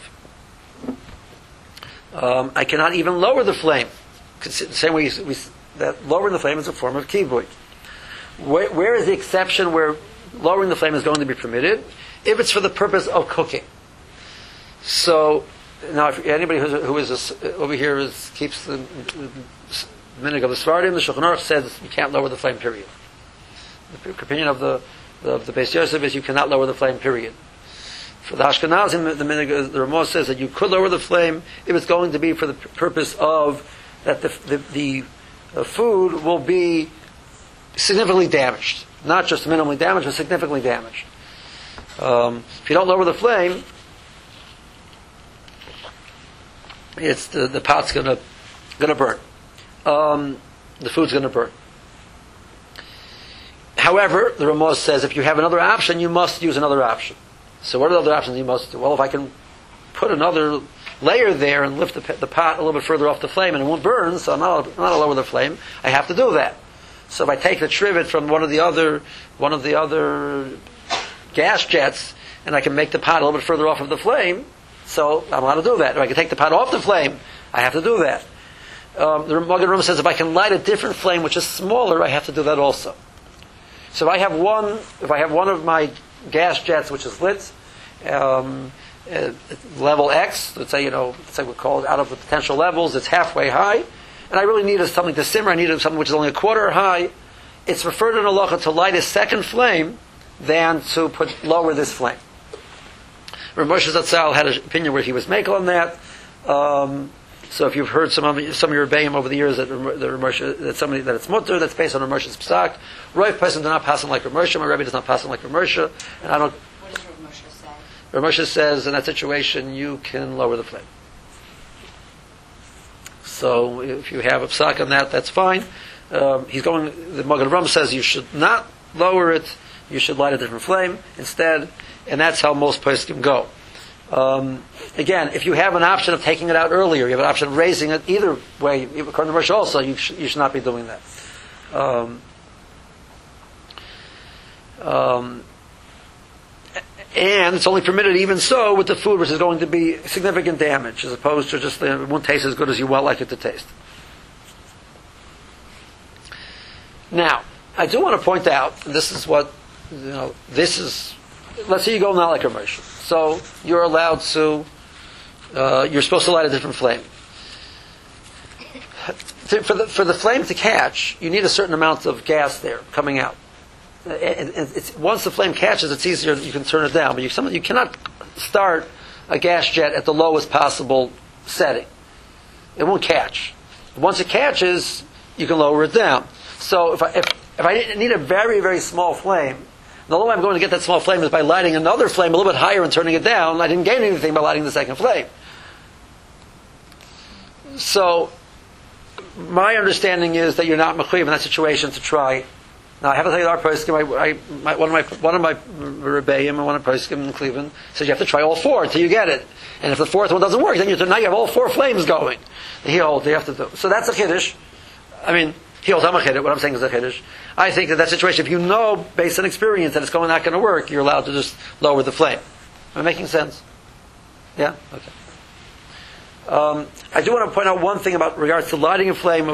I cannot even lower the flame. The same way that lowering the flame is a form of kibui. Where is the exception where lowering the flame is going to be permitted? If it's for the purpose of cooking. So now, if anybody who is over here keeps the minhag of the Sfardim, the Shulchan Aruch says you can't lower the flame. Period. The opinion of the Beis Yosef is you cannot lower the flame. Period. For the Ashkenazim, the minhag, the Ramah says that you could lower the flame if it's going to be for the purpose of that the food will be significantly damaged, not just minimally damaged, but significantly damaged. If you don't lower the flame, it's the pot's gonna burn. The food's gonna burn. However, the Ramah says if you have another option, you must use another option. So what are the other options you must do? Well, if I can put another layer there and lift the pot a little bit further off the flame and it won't burn, so I'm not allowed to lower the flame, I have to do that. So if I take the trivet from one of the other gas jets and I can make the pot a little bit further off of the flame, so I'm allowed to do that. If I can take the pot off the flame, I have to do that. The Magen Rum says if I can light a different flame which is smaller, I have to do that also. So if I have one of my gas jets which is lit, level X, let's say we call it out of the potential levels, it's halfway high, and I really needed something to simmer, I needed something which is only a quarter high, it's referred in halacha to light a second flame than to lower this flame. Rav Moshe Zatzal had an opinion where he was makel on that. So if you've heard some of your rebbeim over the years that it's mutter, that's based on Rav Moshe's psak. Rav Pesach does not pass on like Rav Moshe. My Rebbe does not pass on like Rav Moshe, and I don't. What does Rav Moshe say? Rav Moshe says in that situation you can lower the flame. So if you have a psak on that, that's fine. The Magen Rum says you should not lower it. You should light a different flame instead, and that's how most poskim go. Again, if you have an option of taking it out earlier, you have an option of raising it. Either way, according to Moshe also, you should not be doing that. And it's only permitted even so with the food which is going to be significant damage, as opposed to just it won't taste as good as you want like it to taste. Now, I do want to point out, this is what, let's say you go now like a Moshe. So you're allowed to, you're supposed to light a different flame. For the flame to catch, you need a certain amount of gas there coming out. Once the flame catches, it's easier, you can turn it down. But you cannot start a gas jet at the lowest possible setting. It won't catch. Once it catches, you can lower it down. So if I need a very, very small flame, the only way I'm going to get that small flame is by lighting another flame a little bit higher and turning it down. I didn't gain anything by lighting the second flame. So my understanding is that you're not mechuyev in that situation to try Now I have to tell you, our poskim, one of my rebbeim and one of poskim in Cleveland says you have to try all four until you get it. And if the fourth one doesn't work, then now you have all four flames going. He holds you have to do. So that's a chiddush. I mean, he holds I'm a chiddush. What I'm saying is a chiddush. I think that situation, if you know based on experience that it's not going to work, you're allowed to just lower the flame. Am I making sense? Yeah. Okay. I do want to point out one thing about regards to lighting a flame,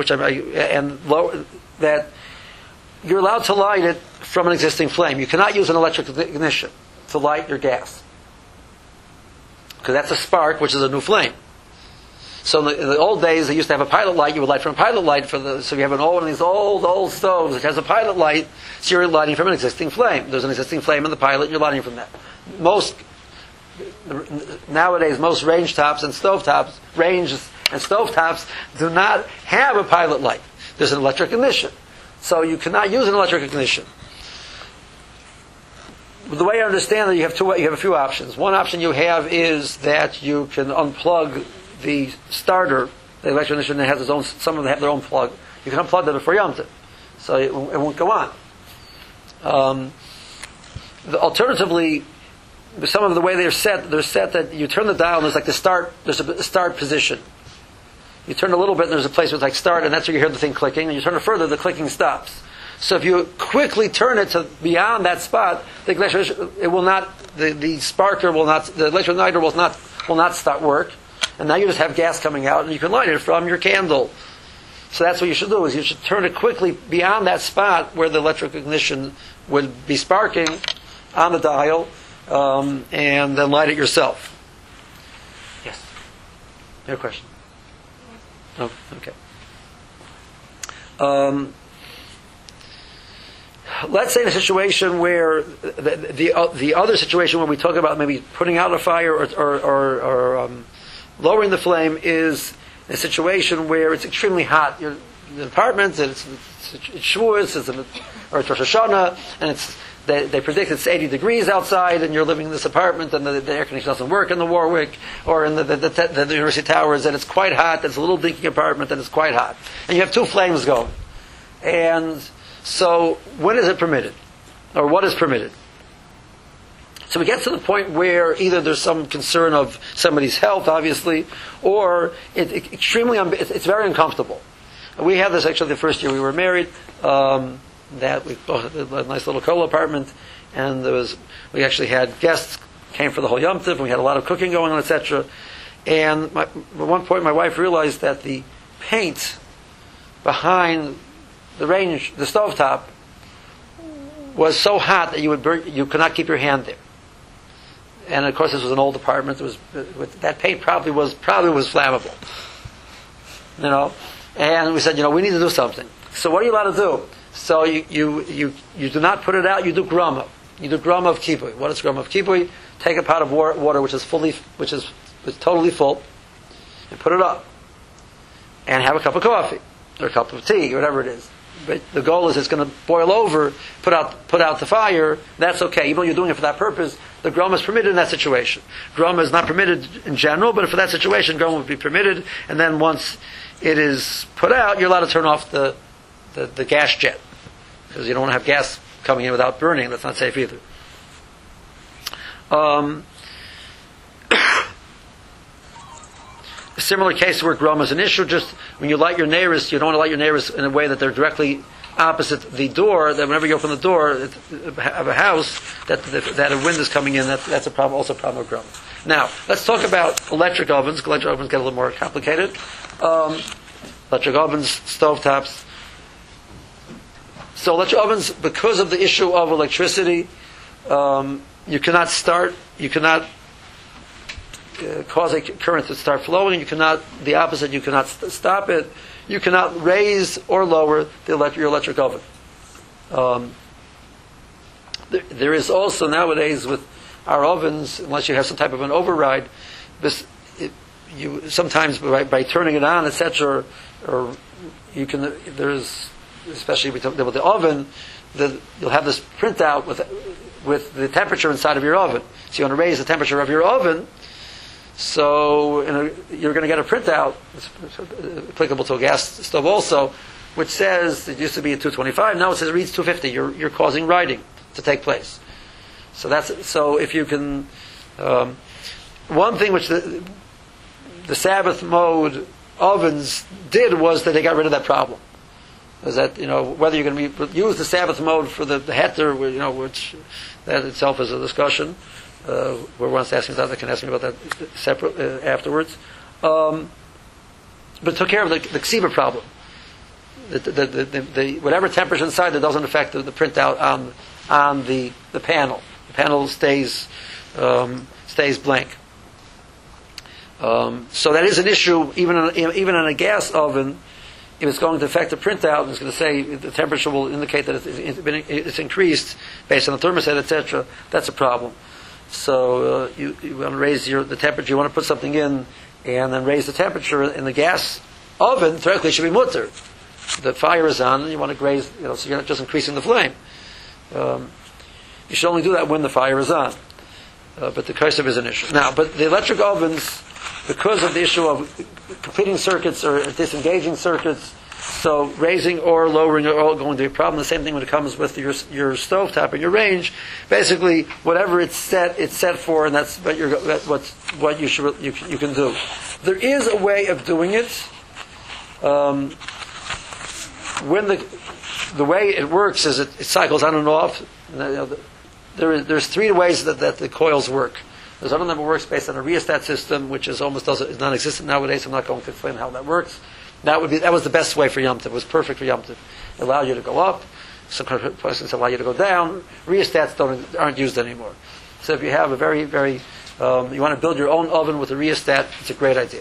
that you're allowed to light it from an existing flame. You cannot use an electric ignition to light your gas, because that's a spark, which is a new flame. So in the old days, they used to have a pilot light. You would light from a pilot light so you have one of these old stoves that has a pilot light. So you're lighting from an existing flame. There's an existing flame in the pilot, and you're lighting from that. Nowadays, most range and stovetops do not have a pilot light. There's an electric ignition. So you cannot use an electric ignition. The way I understand it, you have a few options. One option you have is that you can unplug the starter, the electric ignition that has some of them have their own plug. You can unplug that before Yom Tov, so it won't go on. Alternatively, some of the way they're set that you turn the dial and there's a start position. You turn a little bit and there's a place where it's like start, and that's where you hear the thing clicking, and you turn it further, the clicking stops. So if you quickly turn it to beyond that spot, the electric igniter will not start work, and now you just have gas coming out, and you can light it from your candle. So that's what you should do, is you should turn it quickly beyond that spot where the electric ignition would be sparking on the dial, and then light it yourself. Yes? You have a question? Oh, okay. Let's say in a situation where the other situation where we talk about maybe putting out a fire or lowering the flame is a situation where it's extremely hot. You're in an apartment, it's Shavuos, or it's Rosh Hashanah, and they predict it's 80 degrees outside, and you're living in this apartment, and the air conditioning doesn't work in the Warwick or in the University Towers, and it's quite hot. It's a little dinky apartment, and it's quite hot, and you have two flames going. And so, when is it permitted, or what is permitted? So we get to the point where either there's some concern of somebody's health, obviously, or it's very uncomfortable. We had this actually the first year we were married. That we both had a nice little cola apartment, and we actually had guests came for the whole Yom Tov, and we had a lot of cooking going on, etc. And at one point, my wife realized that the paint behind the stovetop, was so hot that you could not keep your hand there. And of course, this was an old apartment. That paint probably was flammable, And we said, we need to do something. So what are you allowed to do? So you do not put it out. You do grama. You do grama of kibui. What is grama of kibui? Take a pot of water which is totally full, and put it up, and have a cup of coffee or a cup of tea, whatever it is. But the goal is it's going to boil over. Put out the fire. That's okay. Even though you're doing it for that purpose, the grama is permitted in that situation. Grama is not permitted in general, but for that situation, grama would be permitted. And then once it is put out, you're allowed to turn off the gas jet, because you don't want to have gas coming in without burning. That's not safe either. A similar case where grama is an issue. Just when you light your neiros, you don't want to light your neiros in a way that they're directly opposite the door. That whenever you open the door of a house, that a wind is coming in. That's a problem. Also a problem with grama. Now let's talk about electric ovens. Electric ovens get a little more complicated. Electric ovens, stovetops. So electric ovens, because of the issue of electricity, you cannot cause a current to start flowing. You cannot stop it. You cannot raise or lower your electric oven. There is also nowadays with our ovens, unless you have some type of an override, you sometimes by turning it on, etc., or you can. There's especially with the oven, you'll have this printout with the temperature inside of your oven. So you want to raise the temperature of your oven. So you're going to get a printout, it's applicable to a gas stove also, which says it used to be at 225. Now it says it reads 250. You're causing writing to take place. So if you can, one thing which the Sabbath mode ovens did was that they got rid of that problem. Is that whether you're going to use the Sabbath mode for the heter, which that itself is a discussion. Where one's asking that, they can ask me about that separate afterwards. But it took care of the ksiva problem. The whatever temperature inside that doesn't affect the printout on the panel. The panel stays blank. So that is an issue even in a gas oven. If it's going to affect the printout, and it's going to say the temperature will indicate that it's increased based on the thermostat, etc. That's a problem. So you want to raise the temperature. You want to put something in and then raise the temperature in the gas oven. Theoretically, it should be mutter. The fire is on, and you want to raise, so you're not just increasing the flame. You should only do that when the fire is on. But the cursive is an issue. Now, but the electric ovens, because of the issue of completing circuits or disengaging circuits, so raising or lowering are all going to be a problem. The same thing when it comes with your stovetop and your range. Basically, whatever it's set for, and that's what you can do. There is a way of doing it. When the way it works is it cycles on and off. There's three ways that the coils work. There's another that works based on a rheostat system, which is is non-existent nowadays. I'm not going to explain how that works. That was the best way for Yom Tov. It was perfect for Yom Tov. It allowed you to go up. Some places allow you to go down. Rheostats aren't used anymore. So if you have a very, very, you want to build your own oven with a rheostat, it's a great idea.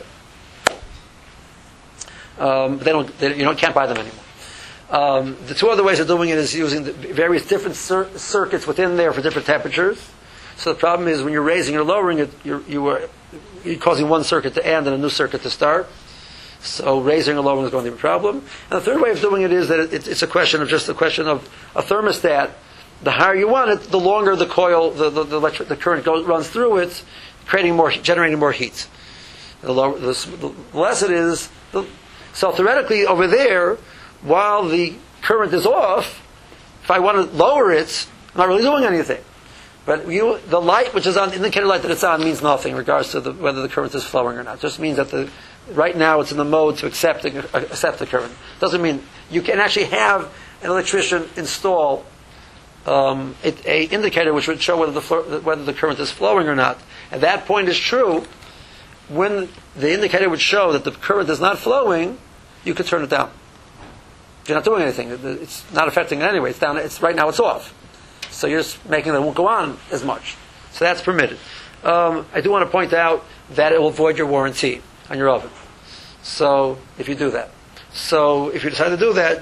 You can't buy them anymore. The two other ways of doing it is using the various different circuits within there for different temperatures. So the problem is when you're raising or lowering it, you're causing one circuit to end and a new circuit to start. So raising or lowering is going to be a problem. And the third way of doing it is that it's a question of a thermostat. The higher you want it, the longer the coil, the current runs through it, generating more heat. The less it is. So theoretically, over there, while the current is off, if I want to lower it, I'm not really doing anything. But the light, which is on, the indicator light that it's on, means nothing in regards to whether the current is flowing or not. It just means that right now it's in the mode to accept the current. Doesn't mean you can actually have an electrician install a indicator which would show whether the current is flowing or not. At that point is true. When the indicator would show that the current is not flowing, you could turn it down. You're not doing anything. It's not affecting it anyway. It's down. Right now it's off. So you're just making it won't go on as much. So that's permitted. I do want to point out that it will void your warranty on your oven. So if you do that, if you decide to do that,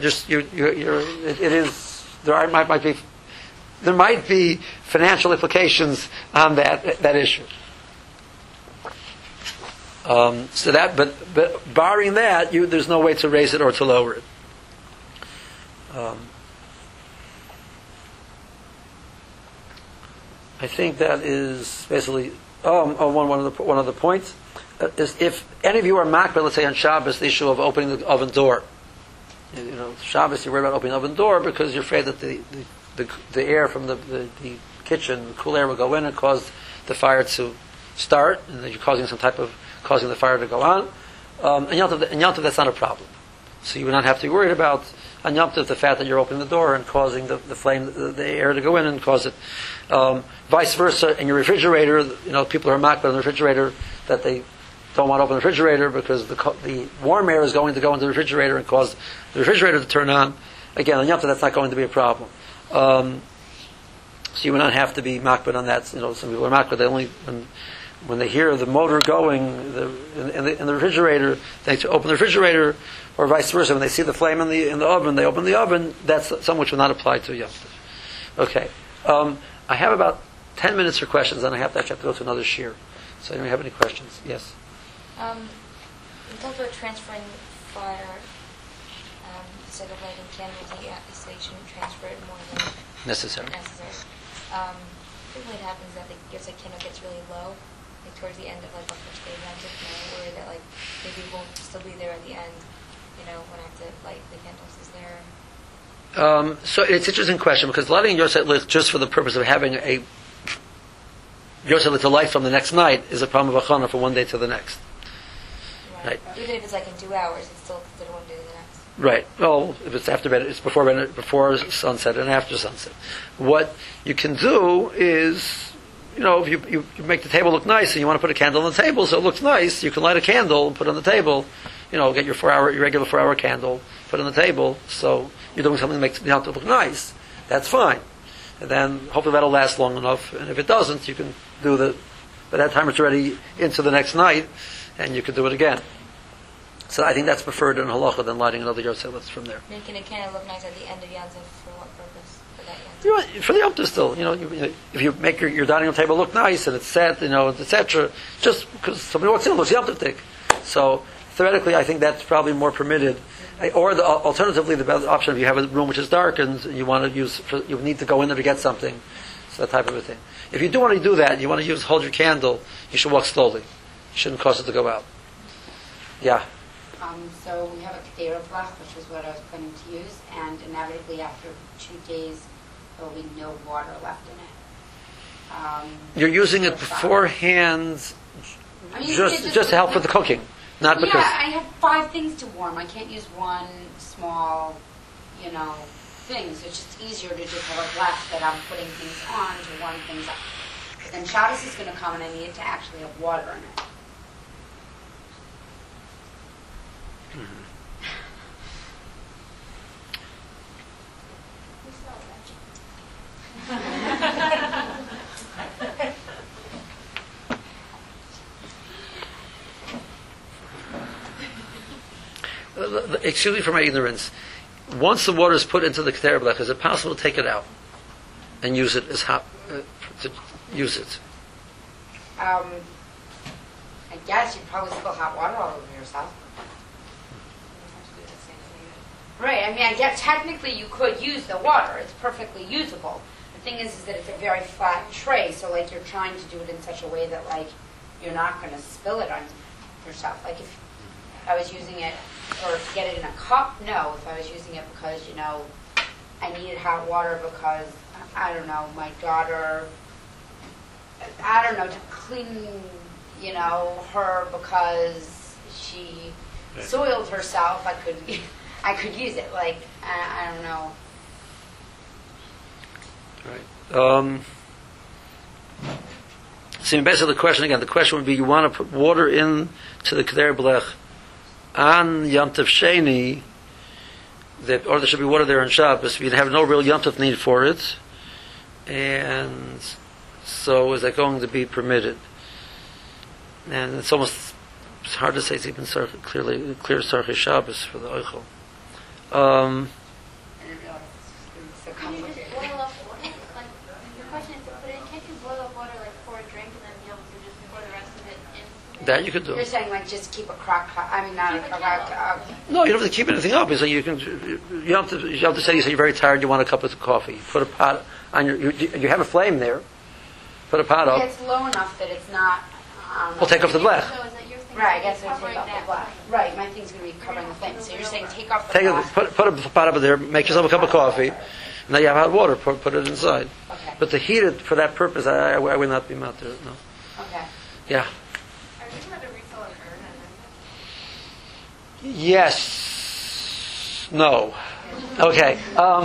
there might be financial implications on that issue. But barring that, there's no way to raise it or to lower it. I think that is basically one of the points is if any of you are makbel, let's say on Shabbos, the issue of opening the oven door. Shabbos, you're worried about opening the oven door because you're afraid that the air from the kitchen, the cool air, will go in and cause the fire to start, and that you're causing the fire to go on. And Yom Tov, that's not a problem. So you would not have to be worried about on Yom Tov the fact that you're opening the door and causing the flame, the air to go in and cause it. Vice versa, in your refrigerator, people are makbel in the refrigerator that they don't want to open the refrigerator because the warm air is going to go into the refrigerator and cause the refrigerator to turn on. Again, on Yom Tov, that's not going to be a problem. So you would not have to be makbel on that. Some people are makbel. They only when they hear the motor going in the refrigerator, they open the refrigerator, or vice versa. When they see the flame in the oven, they open the oven. That's something which will not apply to Yom Tov. Okay. I have about 10 minutes for questions, and I have to go to another shiur. So, anyone have any questions? Yes. In terms of transferring fire, instead of lighting candles, you shouldn't transfer it more than necessary. Frequently it happens that the candle gets really low, towards the end of a first day, and I just worry that maybe it won't still be there at the end. when I have to light the candles? Is there... So it's an interesting question, because lighting Yosef Lich just for the purpose of having a Yosef Lich to light from the next night is a problem of achana from one day to the next. Right. Even if it's like in 2 hours, it's still considered one day to the next. Right. Well, if it's after bed, it's before sunset and after sunset. What you can do is, if you make the table look nice and you want to put a candle on the table so it looks nice, you can light a candle and put it on the table. Get your regular 4-hour candle, put it on the table. So you're doing something that makes the house look nice. That's fine. And then hopefully that'll last long enough. And if it doesn't, you can do by that time it's already into the next night, and you can do it again. So I think that's preferred in halacha than lighting another Yosef Lich from there. Making a candle look nice at the end of Yom Tov for what purpose? For that Yom Tov? For the Yom Tov still, if you make your dining room table look nice and it's set, etc., just because somebody walks in and looks Yom Tov-tik. So theoretically, I think that's probably more permitted. Or alternatively, the better option if you have a room which is dark and you want to you need to go in there to get something, so that type of a thing. If you do want to do that, you want to hold your candle, you should walk slowly. You shouldn't cause it to go out. Yeah. So we have a Kedera blech, which is what I was planning to use, and inevitably after 2 days, there will be no water left in it. You're using it beforehand, just to help with the cooking, not because. Yeah, I have 5 things to warm. I can't use one small, thing. So it's just easier to just have a blech that I'm putting things on to warm things up. But then Shabbos is going to come, and I need it to actually have water in it. Excuse me for my ignorance. Once the water is put into the Kedera blech, is it possible to take it out and use it as hot? To use it. I guess you'd probably spill hot water all over yourself. Right. I guess technically you could use the water. It's perfectly usable. The thing is that it's a very flat tray, so you're trying to do it in such a way that you're not going to spill it on yourself. If I was using it or to get it in a cup, no. If I was using it because I needed hot water because I don't know, my daughter, to clean her because she soiled herself, I could use it. I don't know. Right. So basically the question would be, you want to put water in to the Kedera blech on Yom Tov Sheni, or there should be water there on Shabbos. You'd have no real Yom Tov need for it, and so is that going to be permitted? And it's hard to say it's even clear Sarchei Shabbos for the Eichel. I didn't realize it's so Can you complicated. just boil up water? Your question is to put in, can't you boil up water for a drink and then be able to just pour the rest of it in? That you could do. You're saying just keep a crock pot. Not Keep a a crock candle. pot. No, you don't have to keep anything up. You have to say you're very tired. You want a cup of coffee. Put a pot on you have a flame there. Put a pot up. It's low enough that it's not. We'll take off the blech. So is that your thing? Right, I guess I'll Covering take off that the black. Right, my thing's going to be covering the thing. So you're saying take off the black. Put a pot up there. Make yourself a cup of coffee. Now you have hot water. Put it inside. Okay. But to heat it for that purpose, I would not be out there. No. Okay. Yeah. Are you allowed to refill an urn and then? Yes. No. Okay.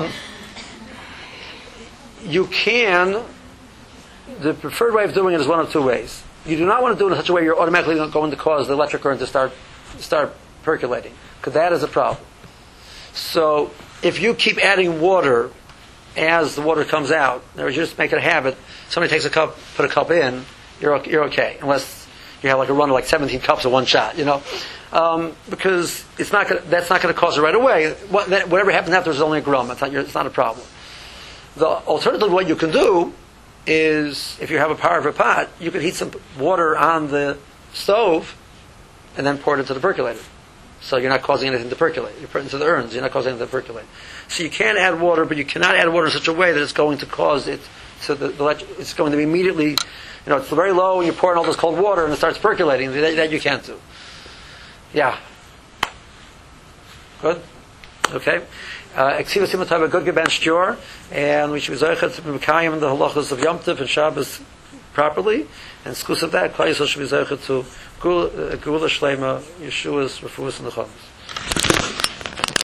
You can. The preferred way of doing it is one of 2 ways. You do not want to do it in such a way you're automatically going to cause the electric current to start percolating, because that is a problem. So if you keep adding water as the water comes out, or you just make it a habit, somebody takes a cup, put a cup in, you're okay, unless you have a run of 17 cups of one shot, because that's not going to cause it right away. Whatever happens after is only a grum. It's not a problem. The alternative, what you can do is, if you have a parva pot, you could heat some water on the stove and then pour it into the percolator. So you're not causing anything to percolate. You put it into the urns, you're not causing anything to percolate. So you can add water, but you cannot add water in such a way that it's going to cause it to it's going to be immediately, it's very low and you pour in all this cold water and it starts percolating. That you can't do. Yeah. Good? Okay. Eksiva Simon to have a good gebench jor, and we should be zeichet to be mekayim the halachas of Yom Tov and Shabbos properly, and exclusive of that, Klal Yisrael should be zeichet to Gula Shlema, Yeshua's, Refuah's, and the Chavis.